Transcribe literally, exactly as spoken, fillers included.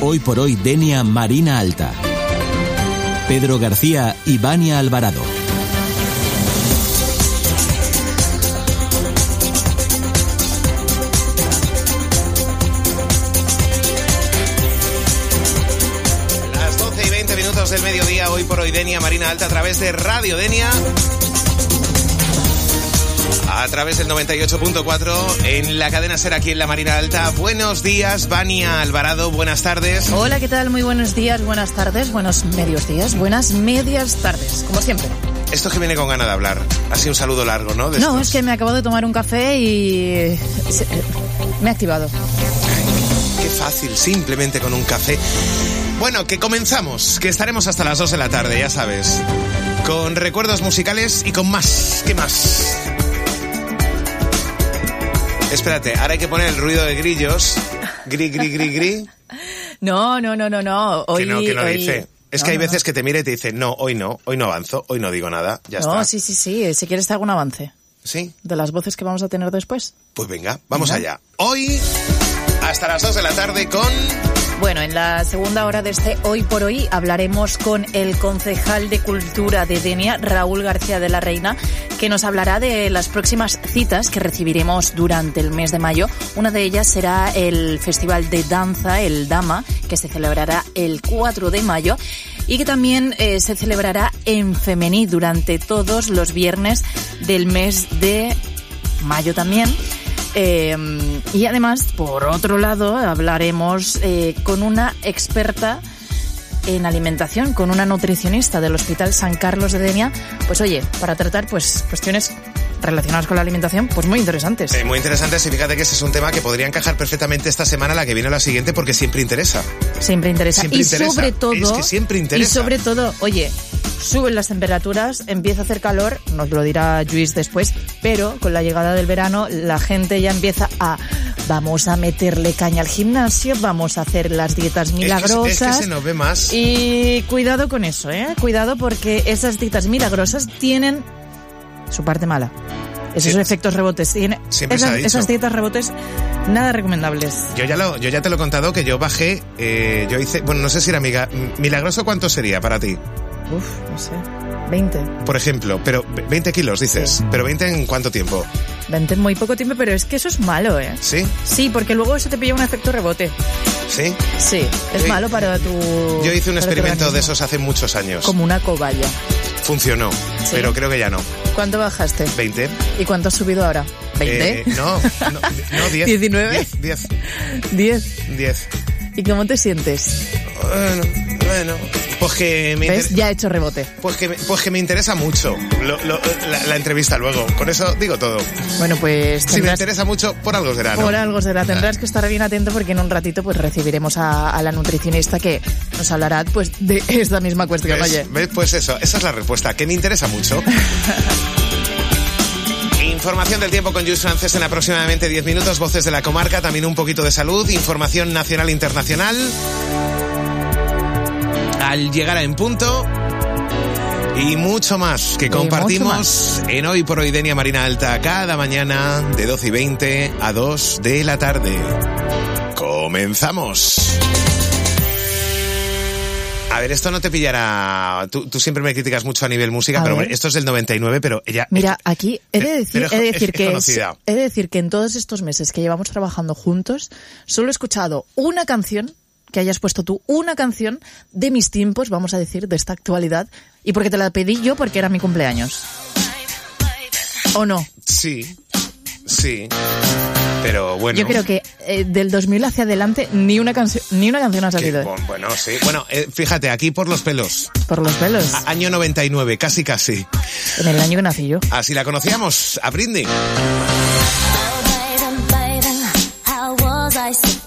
Hoy por hoy Denia Marina Alta. Pedro García y Vania Alvarado. Las doce y veinte minutos del mediodía, Hoy por hoy Denia Marina Alta a través de Radio Denia. A través del noventa y ocho punto cuatro en la cadena SER aquí en la Marina Alta. Buenos días, Vania Alvarado, buenas tardes. Hola, ¿qué tal? Muy buenos días, buenas tardes, buenos medios días, buenas medias tardes, como siempre. Esto es que viene con ganas de hablar. Ha sido un saludo largo, ¿no? De no, estos. Es que me acabo de tomar un café y me he activado. Ay, qué fácil, simplemente con un café. Bueno, que comenzamos, que estaremos hasta las dos de la tarde, ya sabes. Con recuerdos musicales y con más. ¿Qué más? Espérate, ahora hay que poner el ruido de grillos. Gri, gri, gri, gri. No, no, no, no, no. Hoy, que no, que no hoy... dice. Es no, que hay no, veces no. que te mira y te dice, no, hoy no, hoy no avanzo, hoy no digo nada, ya no, está. sí, sí, sí. Si quieres te hago un avance. ¿Sí? De las voces que vamos a tener después. Pues venga, vamos Venga. allá. Hoy, hasta las dos de la tarde con... Bueno, en la segunda hora de este Hoy por Hoy hablaremos con el concejal de Cultura de Denia, Raúl García de la Reina, que nos hablará de las próximas citas que recibiremos durante el mes de mayo. Una de ellas será el Festival de Danza, el Dama, que se celebrará el cuatro de mayo y que también eh, se celebrará en Femení durante todos los viernes del mes de mayo también. Eh, y además, por otro lado, hablaremos eh, con una experta en alimentación, con una nutricionista del Hospital San Carlos de Denia, pues oye, para tratar pues cuestiones relacionadas con la alimentación, pues muy interesantes. Eh, muy interesantes y fíjate que ese es un tema que podría encajar perfectamente esta semana, la que viene o la siguiente, porque siempre interesa. Siempre interesa. Siempre y interesa. sobre todo... Es que siempre interesa. Y sobre todo, oye, suben las temperaturas, empieza a hacer calor, nos lo dirá Luis después, pero con la llegada del verano la gente ya empieza a... Vamos a meterle caña al gimnasio, vamos a hacer las dietas milagrosas. Es que, es que se nos ve más. Y cuidado con eso, ¿eh? Cuidado porque esas dietas milagrosas tienen su parte mala. Esos Sí. efectos rebotes. Tiene, Siempre se ha esas, dicho. esas dietas rebotes nada recomendables. Yo ya, lo, yo ya te lo he contado que yo bajé, eh, yo hice, bueno, no sé si era miga, milagroso, ¿cuánto sería para ti? Uf, no sé, veinte. Por ejemplo, pero veinte kilos dices, Sí. pero veinte en cuánto tiempo, veinte en muy poco tiempo, pero es que eso es malo, ¿eh? ¿sí? Sí, porque luego eso te pilla un efecto rebote. ¿Sí? Sí, es Yo- malo para tu... Yo hice un para tu experimento de organismo. esos hace muchos años. Como una cobaya. Funcionó, ¿Sí? pero creo que ya no. ¿Cuánto bajaste? veinte. ¿Y cuánto has subido ahora? ¿veinte? Eh, no, no, no, diez. ¿diecinueve? diez, ¿diez? diez. ¿Y cómo te sientes? Bueno, bueno, pues que me, ¿Ves? inter- Ya he hecho rebote. pues que me, pues que me interesa mucho lo- lo- la, la entrevista luego. Con eso digo todo. Bueno, pues Si me tendrás... interesa mucho, por algo será, ¿no? Por algo será. Tendrás que estar bien atento porque en un ratito pues recibiremos a, a la nutricionista que nos hablará pues de esta misma cuestión. ¿Ves? Oye, ¿Ves? Pues eso, esa es la respuesta, que me interesa mucho. Información del tiempo con Luis Francés en aproximadamente diez minutos, voces de la comarca, también un poquito de salud, información nacional e internacional. Al llegar a En Punto y mucho más que Y compartimos mucho más. en Hoy por Hoy Denia Marina Alta cada mañana de doce y veinte a dos de la tarde. Comenzamos. A ver, esto no te pillará... Tú, tú siempre me criticas mucho a nivel música, A pero ver. esto es del noventa y nueve, pero ella... mira, aquí he de Eh, decir, pero es- he de es- decir es que es- conocida. he de decir que en todos estos meses que llevamos trabajando juntos, solo he escuchado una canción que hayas puesto tú, una canción de mis tiempos, vamos a decir, de esta actualidad, y porque te la pedí yo porque era mi cumpleaños. ¿O no? Sí, sí. Pero bueno... Yo creo que eh, del dos mil hacia adelante ni una canción ni una canción ha que, salido. ¿eh? bon- bueno, sí. Bueno, eh, fíjate, aquí por los pelos. Por los pelos. A- año noventa y nueve, casi casi. En el año que nací yo. Así la conocíamos, a Britney. Oh, baby, baby, how was I supposed